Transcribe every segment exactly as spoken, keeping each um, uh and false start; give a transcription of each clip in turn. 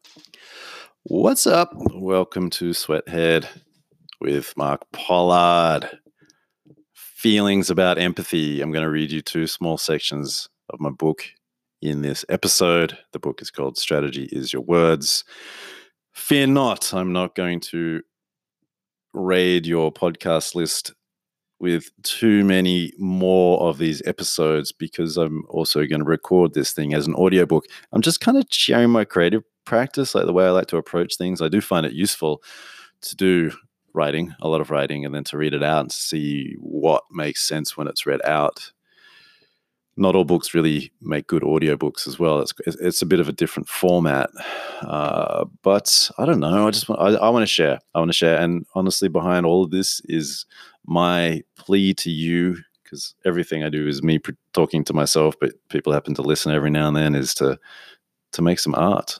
What's up? Welcome to Sweathead with Mark Pollard. Feelings about empathy. I'm going to read you two small sections of my book in this episode. The book is called Strategy is Your Words. Fear not, I'm not going to raid your podcast list with too many more of these episodes because I'm also going to record this thing as an audiobook. I'm just kind of sharing my creative practice, like the way I like to approach things. I do find it useful to do writing, a lot of writing, and then to read it out and see what makes sense when it's read out. Not all books really make good audiobooks as well. It's it's a bit of a different format, uh, but I don't know. I just want, I, I want to share. I want to share, and honestly, behind all of this is my plea to you, because everything I do is me talking to myself, but people happen to listen every now and then. Is to to make some art,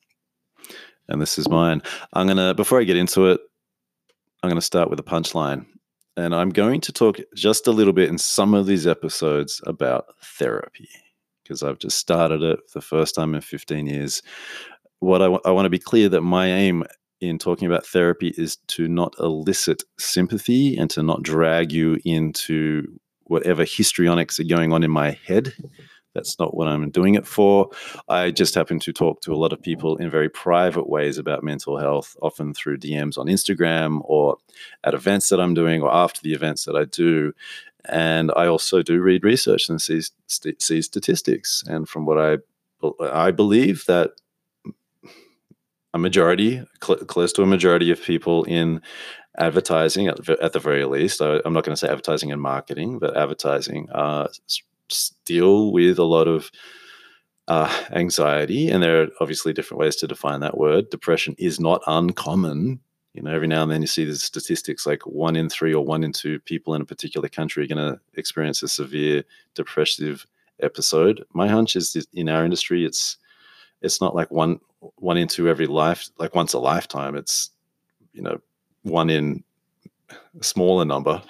and this is mine. I'm gonna before I get into it, I'm gonna start with a punchline. And I'm going to talk just a little bit in some of these episodes about therapy, because I've just started it for the first time in fifteen years. What I, w- I want to be clear that my aim in talking about therapy is to not elicit sympathy and to not drag you into whatever histrionics are going on in my head. That's not what I'm doing it for. I just happen to talk to a lot of people in very private ways about mental health, often through D Ms on Instagram or at events that I'm doing or after the events that I do. And I also do read research and see, see statistics. And from what I, I believe that a majority, cl- close to a majority of people in advertising, at, at the very least, I, I'm not going to say advertising and marketing, but advertising, uh, deal with a lot of uh, anxiety, and there are obviously different ways to define that word. Depression is not uncommon. You know, every now and then you see the statistics like one in three or one in two people in a particular country are going to experience a severe depressive episode. My hunch is that in our industry, it's it's not like one one in two every life, like once a lifetime. It's, you know, one in a smaller number.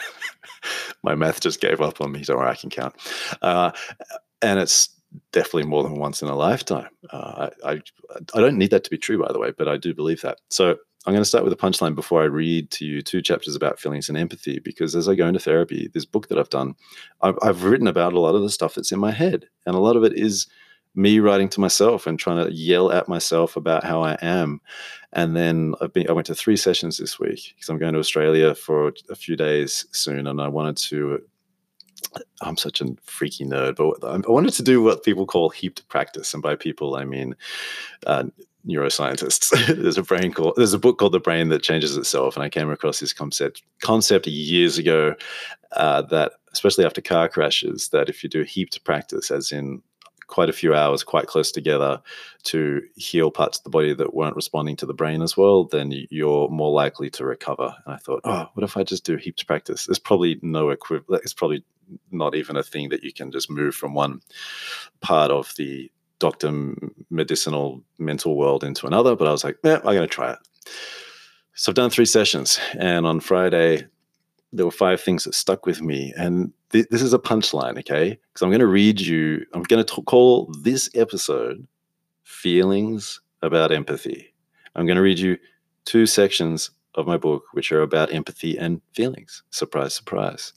My math just gave up on me. Don't worry, I can count. Uh, and it's definitely more than once in a lifetime. Uh, I, I I don't need that to be true, by the way, but I do believe that. So I'm going to start with a punchline before I read to you two chapters about feelings and empathy, because as I go into therapy, this book that I've done, I've, I've written about a lot of the stuff that's in my head. And a lot of it is me writing to myself and trying to yell at myself about how I am. And then I've been, I went to three sessions this week because I'm going to Australia for a few days soon. And I wanted to, I'm such a freaky nerd, but I wanted to do what people call heaped practice. And by people, I mean uh, neuroscientists. There's a brain called, there's a book called The Brain That Changes Itself. And I came across this concept, concept years ago uh, that, especially after car crashes, that if you do heaped practice, as in quite a few hours quite close together to heal parts of the body that weren't responding to the brain as well, then you're more likely to recover. And I thought, oh, what if I just do heaps practice? There's probably no equivalent. It's probably not even a thing that you can just move from one part of the doctor medicinal mental world into another. But I was like, yeah, I'm going to try it. So I've done three sessions. And on Friday, there were five things that stuck with me. And th- this is a punchline, okay? Because I'm going to read you, I'm going to call this episode Feelings About Empathy. I'm going to read you two sections of my book, which are about empathy and feelings. Surprise, surprise.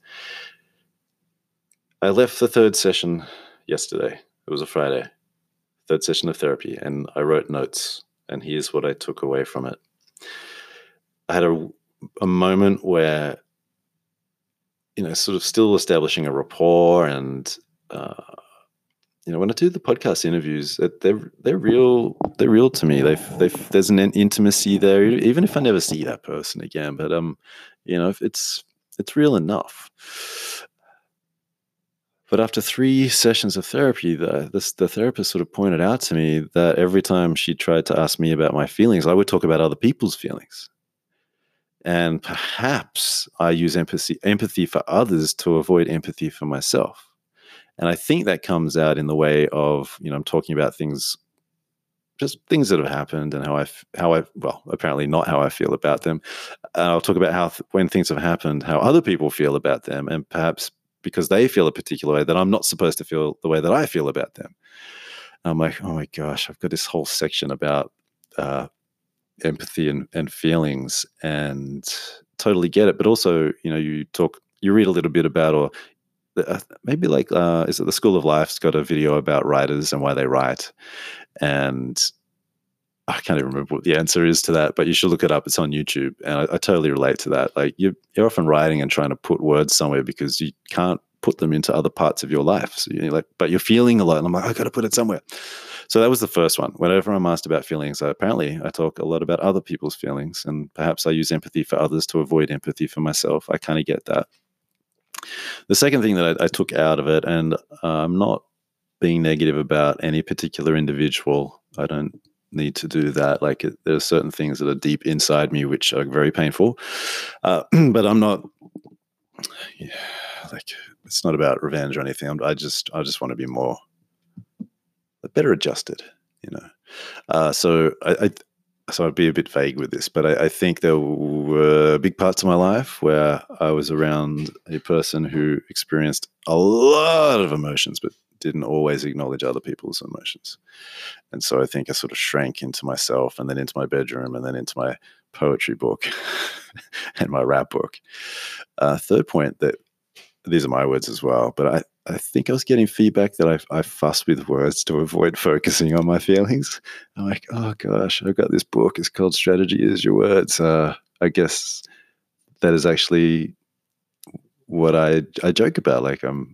I left the third session yesterday. It was a Friday, third session of therapy, and I wrote notes. And here's what I took away from it. I had a, a moment where, you know, sort of still establishing a rapport. And, uh, you know, when I do the podcast interviews, they're, they're real, they're real to me. They've, they've, there's an intimacy there, even if I never see that person again, but, um, you know, it's, it's real enough. But after three sessions of therapy, the, this, the therapist sort of pointed out to me that every time she tried to ask me about my feelings, I would talk about other people's feelings. And perhaps I use empathy, empathy for others to avoid empathy for myself. And I think that comes out in the way of, you know, I'm talking about things, just things that have happened and how I, how I, well, apparently not how I feel about them. And I'll talk about how, when things have happened, how other people feel about them. And perhaps because they feel a particular way that I'm not supposed to feel the way that I feel about them. And I'm like, oh my gosh, I've got this whole section about uh, empathy and, and feelings, and totally get it. But also, you know, you talk, you read a little bit about, or uh, maybe like, uh, is it the School of Life's got a video about writers and why they write, and I can't even remember what the answer is to that, but you should look it up. It's on YouTube, and I, I totally relate to that. Like you're, you're often writing and trying to put words somewhere because you can't put them into other parts of your life. So you're like, but you're feeling a lot, and I'm like, I got to put it somewhere. So that was the first one. Whenever I'm asked about feelings, I, apparently I talk a lot about other people's feelings, and perhaps I use empathy for others to avoid empathy for myself. I kind of get that. The second thing that I, I took out of it, and uh, I'm not being negative about any particular individual. I don't need to do that. Like it, there are certain things that are deep inside me which are very painful, uh, but I'm not. Yeah, like it's not about revenge or anything. I'm, I just I just want to be more better adjusted, you know. Uh, so I, I so I'd be a bit vague with this, but I, I think there were big parts of my life where I was around a person who experienced a lot of emotions, but didn't always acknowledge other people's emotions. And so I think I sort of shrank into myself, and then into my bedroom, and then into my poetry book and my rap book. Uh, third point, that these are my words as well, but I, I think I was getting feedback that I, I fuss with words to avoid focusing on my feelings. I'm like, oh gosh, I've got this book. It's called Strategy Is Your Words. Uh, I guess that is actually what I, I joke about. Like I'm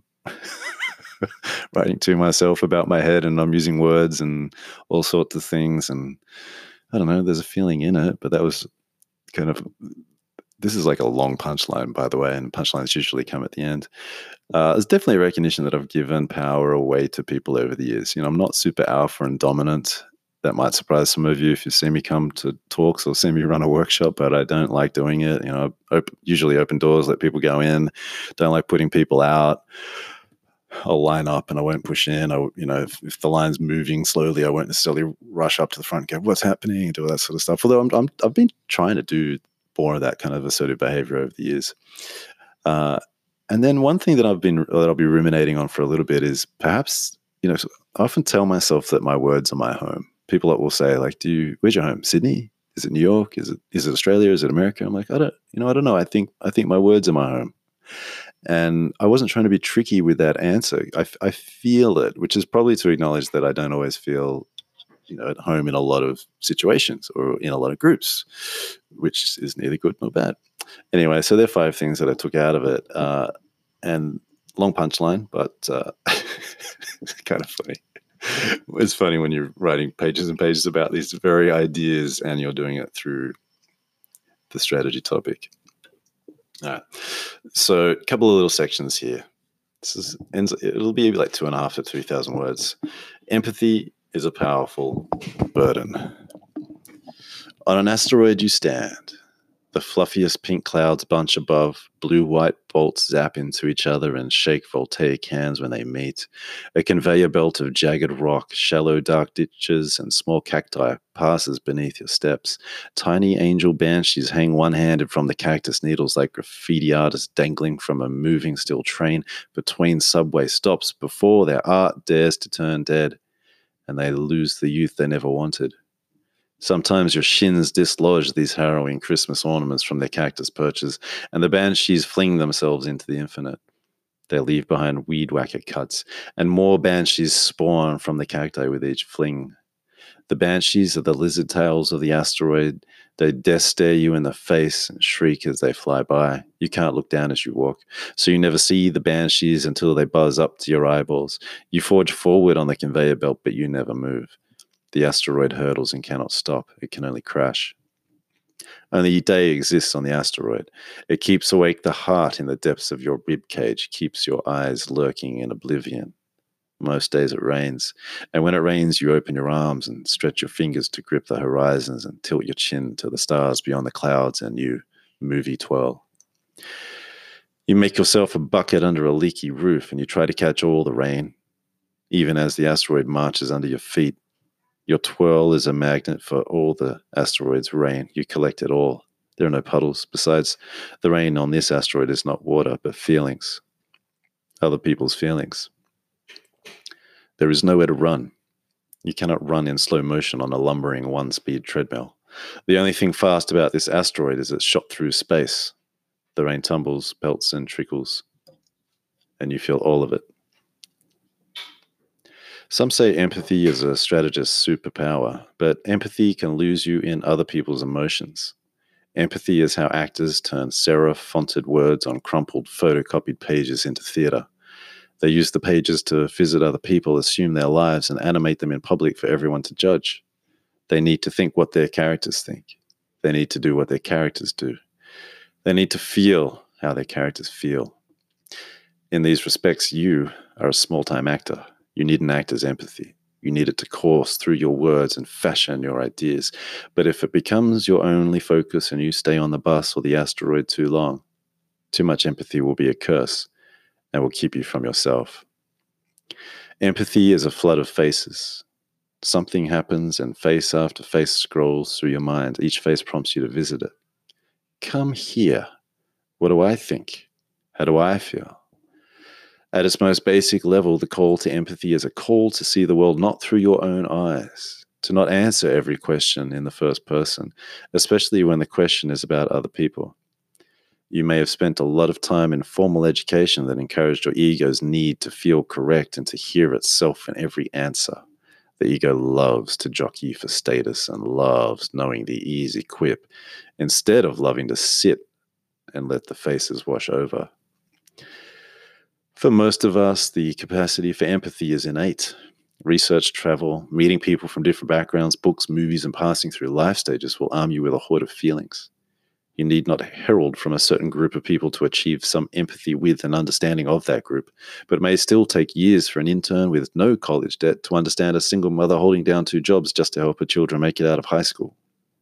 writing to myself about my head, and I'm using words and all sorts of things. And I don't know, there's a feeling in it, but that was kind of, this is like a long punchline, by the way, and punchlines usually come at the end. Uh, there's definitely a recognition that I've given power away to people over the years. You know, I'm not super alpha and dominant. That might surprise some of you if you see me come to talks or see me run a workshop, but I don't like doing it. You know, I op- usually open doors, let people go in. Don't like putting people out. I'll line up and I won't push in. I, you know, if, if the line's moving slowly, I won't necessarily rush up to the front and go, what's happening? And do all that sort of stuff. Although I'm, I'm, I've been trying to do more of that kind of assertive behavior over the years. Uh, and then one thing that I've been, that I'll be ruminating on for a little bit is perhaps, you know, I often tell myself that my words are my home. People that will say like, do you, where's your home? Sydney? Is it New York? Is it, is it Australia? Is it America? I'm like, I don't, you know, I don't know. I think, I think my words are my home. And I wasn't trying to be tricky with that answer. I, I feel it, which is probably to acknowledge that I don't always feel, you know, at home in a lot of situations or in a lot of groups, which is neither good nor bad. Anyway, so there are five things that I took out of it. Uh, and long punchline, but uh, it's kind of funny. It's funny when you're writing pages and pages about these very ideas and you're doing it through the strategy topic. All right. So a couple of little sections here. This is ends. It'll be like two and a half to three thousand words. Empathy is a powerful burden. On an asteroid you stand. The fluffiest pink clouds bunch above. Blue-white bolts zap into each other and shake voltaic hands when they meet. A conveyor belt of jagged rock, shallow dark ditches, and small cacti passes beneath your steps. Tiny angel banshees hang one-handed from the cactus needles like graffiti artists dangling from a moving steel train between subway stops before their art dares to turn dead, and they lose the youth they never wanted. Sometimes your shins dislodge these harrowing Christmas ornaments from their cactus perches, and the banshees fling themselves into the infinite. They leave behind weed whacker cuts, and more banshees spawn from the cacti with each fling. The banshees are the lizard tails of the asteroid. They dare stare you in the face and shriek as they fly by. You can't look down as you walk, so you never see the banshees until they buzz up to your eyeballs. You forge forward on the conveyor belt, but you never move. The asteroid hurtles and cannot stop. It can only crash. Only day exists on the asteroid. It keeps awake the heart in the depths of your ribcage, keeps your eyes lurking in oblivion. Most days it rains, and when it rains, you open your arms and stretch your fingers to grip the horizons and tilt your chin to the stars beyond the clouds, and you movie twirl. You make yourself a bucket under a leaky roof, and you try to catch all the rain, even as the asteroid marches under your feet. Your twirl is a magnet for all the asteroid's rain. You collect it all. There are no puddles. Besides, the rain on this asteroid is not water, but feelings. Other people's feelings. There is nowhere to run. You cannot run in slow motion on a lumbering one-speed treadmill. The only thing fast about this asteroid is it's shot through space. The rain tumbles, pelts, and trickles, and you feel all of it. Some say empathy is a strategist's superpower, but empathy can lose you in other people's emotions. Empathy is how actors turn serif-fonted words on crumpled, photocopied pages into theatre. They use the pages to visit other people, assume their lives, and animate them in public for everyone to judge. They need to think what their characters think. They need to do what their characters do. They need to feel how their characters feel. In these respects, you are a small-time actor. You need an actor's empathy. You need it to course through your words and fashion your ideas. But if it becomes your only focus and you stay on the bus or the asteroid too long, too much empathy will be a curse and will keep you from yourself. Empathy is a flood of faces. Something happens and face after face scrolls through your mind. Each face prompts you to visit it. Come here. What do I think? How do I feel? At its most basic level, the call to empathy is a call to see the world not through your own eyes, to not answer every question in the first person, especially when the question is about other people. You may have spent a lot of time in formal education that encouraged your ego's need to feel correct and to hear itself in every answer. The ego loves to jockey for status and loves knowing the easy quip, instead of loving to sit and let the faces wash over. For most of us, the capacity for empathy is innate. Research, travel, meeting people from different backgrounds, books, movies, and passing through life stages will arm you with a hoard of feelings. You need not herald from a certain group of people to achieve some empathy with and understanding of that group, but it may still take years for an intern with no college debt to understand a single mother holding down two jobs just to help her children make it out of high school.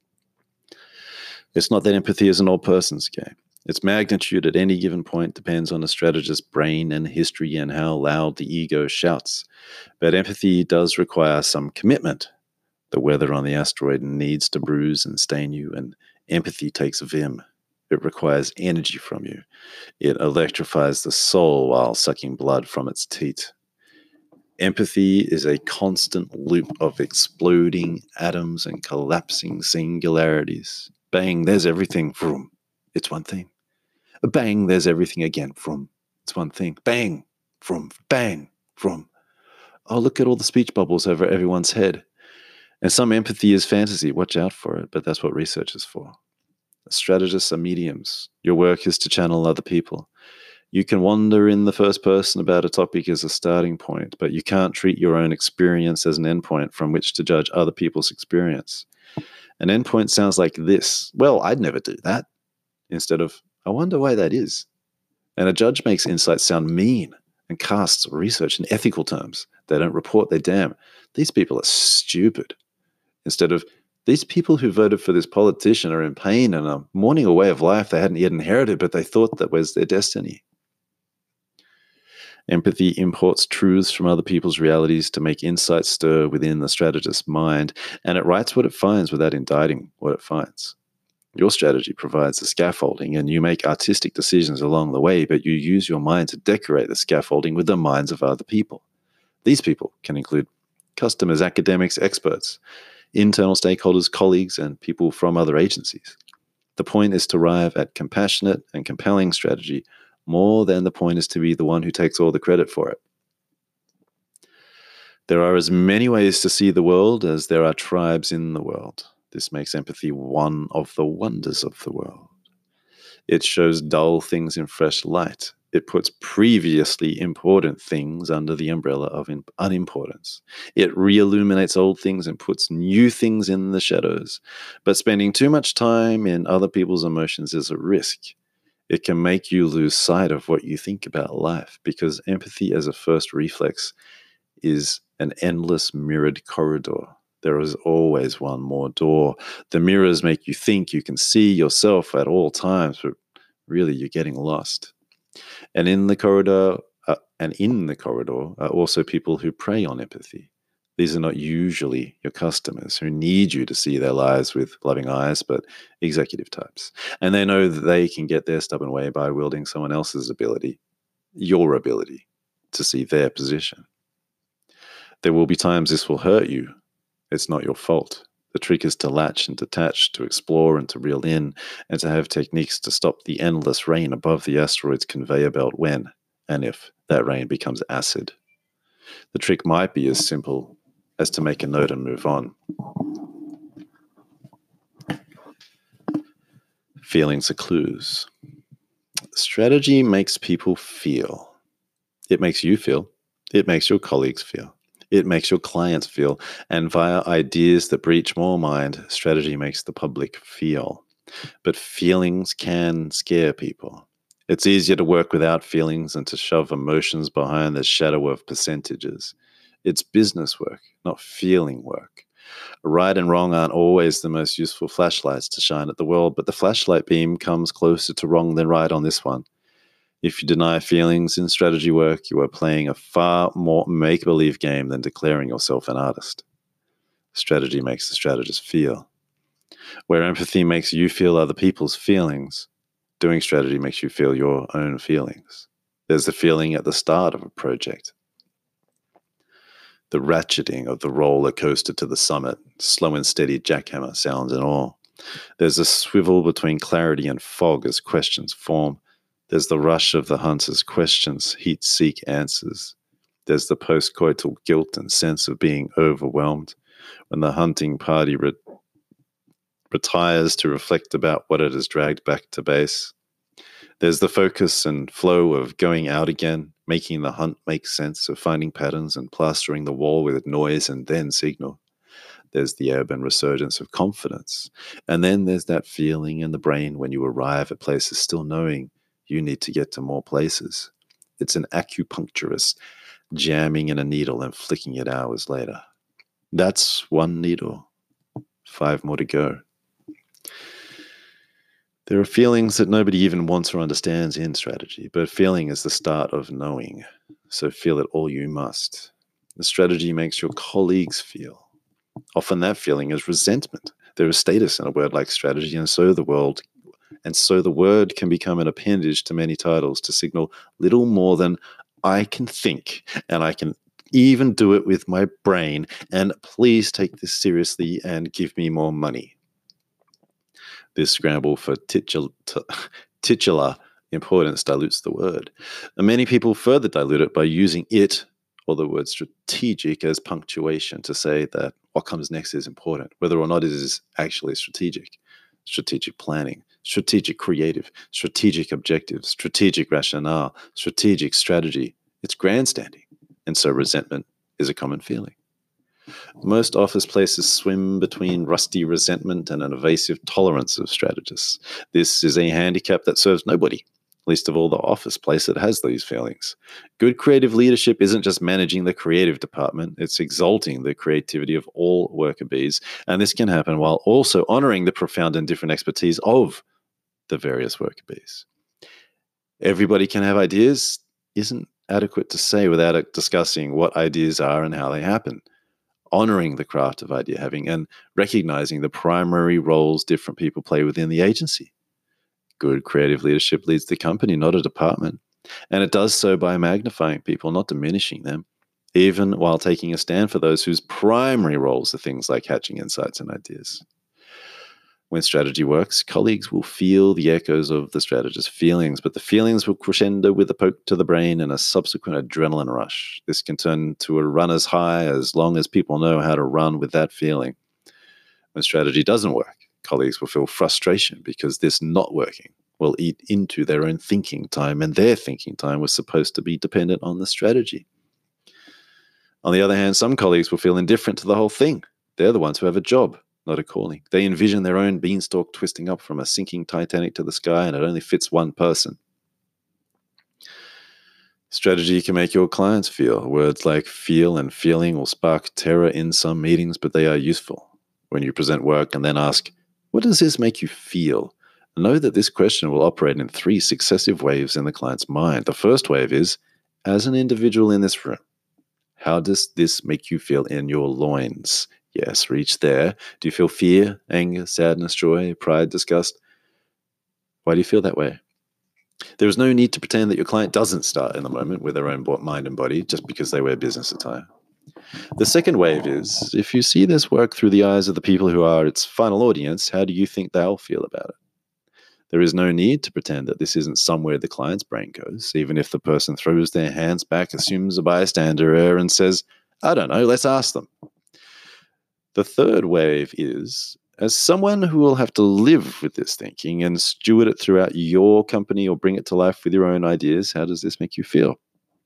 It's not that empathy is an all person's game. Its magnitude at any given point depends on a strategist's brain and history and how loud the ego shouts. But empathy does require some commitment. The weather on the asteroid needs to bruise and stain you, and empathy takes vim. It requires energy from you. It electrifies the soul while sucking blood from its teat. Empathy is a constant loop of exploding atoms and collapsing singularities. Bang, there's everything. Vroom. It's one thing. Bang, there's everything again. Vroom. It's one thing. Bang. Vroom. Bang. Vroom. Oh, look at all the speech bubbles over everyone's head. And some empathy is fantasy. Watch out for it, but that's what research is for. Strategists are mediums. Your work is to channel other people. You can wander in the first person about a topic as a starting point, but you can't treat your own experience as an endpoint from which to judge other people's experience. An endpoint sounds like this. Well, I'd never do that. Instead of, I wonder why that is. And a judge makes insights sound mean and casts research in ethical terms. They don't report, they damn. These people are stupid. Instead of, these people who voted for this politician are in pain and are mourning a way of life they hadn't yet inherited, but they thought that was their destiny. Empathy imports truths from other people's realities to make insights stir within the strategist's mind, and it writes what it finds without indicting what it finds. Your strategy provides the scaffolding, and you make artistic decisions along the way, but you use your mind to decorate the scaffolding with the minds of other people. These people can include customers, academics, experts, internal stakeholders, colleagues, and people from other agencies. The point is to arrive at compassionate and compelling strategy more than the point is to be the one who takes all the credit for it. There are as many ways to see the world as there are tribes in the world. This makes empathy one of the wonders of the world. It shows dull things in fresh light. It puts previously important things under the umbrella of unimportance. It re-illuminates old things and puts new things in the shadows. But spending too much time in other people's emotions is a risk. It can make you lose sight of what you think about life, because empathy as a first reflex is an endless mirrored corridor. There is always one more door. The mirrors make you think you can see yourself at all times, but really you're getting lost. And in the corridor, uh, and in the corridor are also people who prey on empathy. These are not usually your customers who need you to see their lives with loving eyes, but executive types. And they know that they can get their stubborn way by wielding someone else's ability, your ability, to see their position. There will be times this will hurt you. It's not your fault. The trick is to latch and detach, to explore and to reel in, and to have techniques to stop the endless rain above the asteroid's conveyor belt when, and if, that rain becomes acid. The trick might be as simple as to make a note and move on. Feelings are clues. Strategy makes people feel. It makes you feel. It makes your colleagues feel. It makes your clients feel. And via ideas that breach more mind, strategy makes the public feel. But feelings can scare people. It's easier to work without feelings than to shove emotions behind the shadow of percentages. It's business work, not feeling work. Right and wrong aren't always the most useful flashlights to shine at the world, but the flashlight beam comes closer to wrong than right on this one. If you deny feelings in strategy work, you are playing a far more make-believe game than declaring yourself an artist. Strategy makes the strategist feel. Where empathy makes you feel other people's feelings, doing strategy makes you feel your own feelings. There's the feeling at the start of a project. The ratcheting of the roller coaster to the summit, slow and steady jackhammer sounds and all. There's a swivel between clarity and fog as questions form. There's the rush of the hunt as questions heat-seek answers. There's the post-coital guilt and sense of being overwhelmed when the hunting party re- retires to reflect about what it has dragged back to base. There's the focus and flow of going out again, making the hunt make sense, of finding patterns and plastering the wall with noise and then signal. There's the ebb and resurgence of confidence. And then there's that feeling in the brain when you arrive at places still knowing you need to get to more places. It's an acupuncturist jamming in a needle and flicking it hours later. That's one needle. Five more to go. There are feelings that nobody even wants or understands in strategy, but feeling is the start of knowing. So feel it all you must. The strategy makes your colleagues feel. Often that feeling is resentment. There is status in a word like strategy, and so the world And so the word can become an appendage to many titles to signal little more than I can think, and I can even do it with my brain, and please take this seriously and give me more money. This scramble for titular, titular importance dilutes the word. And many people further dilute it by using it, or the word strategic, as punctuation to say that what comes next is important, whether or not it is actually strategic. Strategic planning, strategic creative, strategic objectives, strategic rationale, strategic strategy. It's grandstanding, and so resentment is a common feeling. Most office places swim between rusty resentment and an evasive tolerance of strategists. This is a handicap that serves nobody, least of all the office place that has these feelings. Good creative leadership isn't just managing the creative department, it's exalting the creativity of all worker bees, and this can happen while also honoring the profound and different expertise of the various worker bees. Everybody can have ideas isn't adequate to say without discussing what ideas are and how they happen. Honoring the craft of idea having and recognizing the primary roles different people play within the agency. Good creative leadership leads the company, not a department. And it does so by magnifying people, not diminishing them, even while taking a stand for those whose primary roles are things like hatching insights and ideas. When strategy works, colleagues will feel the echoes of the strategist's feelings, but the feelings will crescendo with a poke to the brain and a subsequent adrenaline rush. This can turn to a runner's high as long as people know how to run with that feeling. When strategy doesn't work, colleagues will feel frustration because this not working will eat into their own thinking time, and their thinking time was supposed to be dependent on the strategy. On the other hand, some colleagues will feel indifferent to the whole thing. They're the ones who have a job, not a calling. They envision their own beanstalk twisting up from a sinking Titanic to the sky, and it only fits one person. Strategy can make your clients feel. Words like feel and feeling will spark terror in some meetings, but they are useful. When you present work and then ask, what does this make you feel? Know that this question will operate in three successive waves in the client's mind. The first wave is, as an individual in this room, how does this make you feel in your loins? Yes, reach there. Do you feel fear, anger, sadness, joy, pride, disgust? Why do you feel that way? There is no need to pretend that your client doesn't start in the moment with their own mind and body just because they wear business attire. The second wave is, if you see this work through the eyes of the people who are its final audience, how do you think they'll feel about it? There is no need to pretend that this isn't somewhere the client's brain goes, even if the person throws their hands back, assumes a bystander error, and says, I don't know, let's ask them. The third wave is, as someone who will have to live with this thinking and steward it throughout your company or bring it to life with your own ideas, how does this make you feel?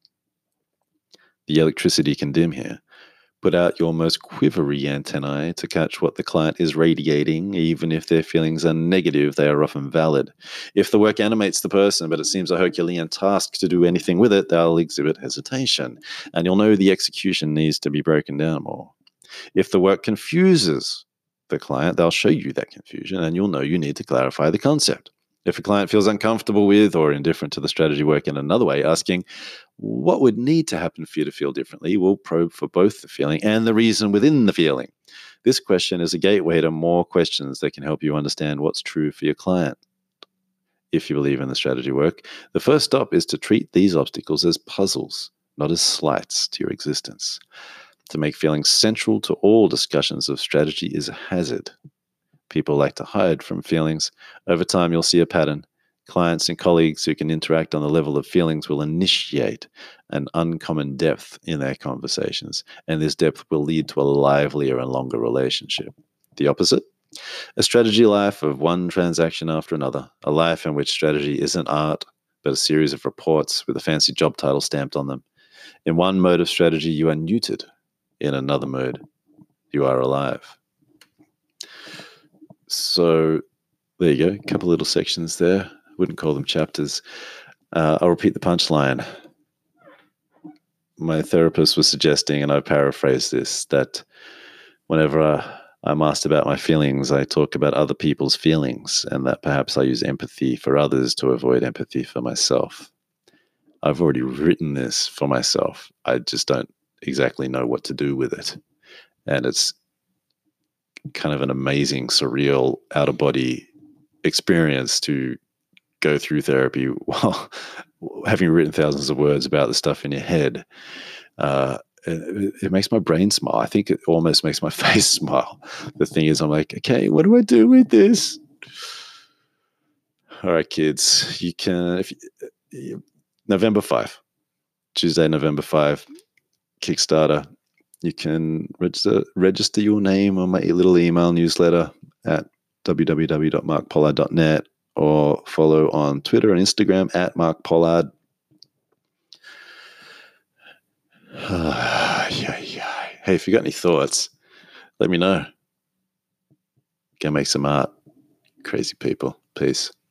The electricity can dim here. Put out your most quivery antennae to catch what the client is radiating. Even if their feelings are negative, they are often valid. If the work animates the person, but it seems a Herculean task to do anything with it, they'll exhibit hesitation, and you'll know the execution needs to be broken down more. If the work confuses the client, they'll show you that confusion, and you'll know you need to clarify the concept. If a client feels uncomfortable with or indifferent to the strategy work in another way, asking, what would need to happen for you to feel differently, will probe for both the feeling and the reason within the feeling. This question is a gateway to more questions that can help you understand what's true for your client. If you believe in the strategy work, the first stop is to treat these obstacles as puzzles, not as slights to your existence. To make feelings central to all discussions of strategy is a hazard. People like to hide from feelings. Over time, you'll see a pattern. Clients and colleagues who can interact on the level of feelings will initiate an uncommon depth in their conversations, and this depth will lead to a livelier and longer relationship. The opposite? A strategy life of one transaction after another, a life in which strategy isn't art, but a series of reports with a fancy job title stamped on them. In one mode of strategy, you are neutered. In another mode, you are alive. So there you go, a couple little sections there. Wouldn't call them chapters. Uh, I'll repeat the punchline. My therapist was suggesting, and I paraphrase this, that whenever I, I'm asked about my feelings, I talk about other people's feelings, and that perhaps I use empathy for others to avoid empathy for myself. I've already written this for myself. I just don't exactly know what to do with it. And it's kind of an amazing, surreal, out-of-body experience to go through therapy while having written thousands of words about the stuff in your head. Uh, it, it makes my brain smile. I think it almost makes my face smile. The thing is, I'm like, okay, what do I do with this? All right, kids, you can, if you, November fifth, Tuesday, November fifth, Kickstarter. You can register register your name on my little email newsletter at w w w dot mark pollard dot net or follow on Twitter and Instagram at Mark Pollard. Hey, if you got any thoughts, let me know. Go make some art. Crazy people. Peace.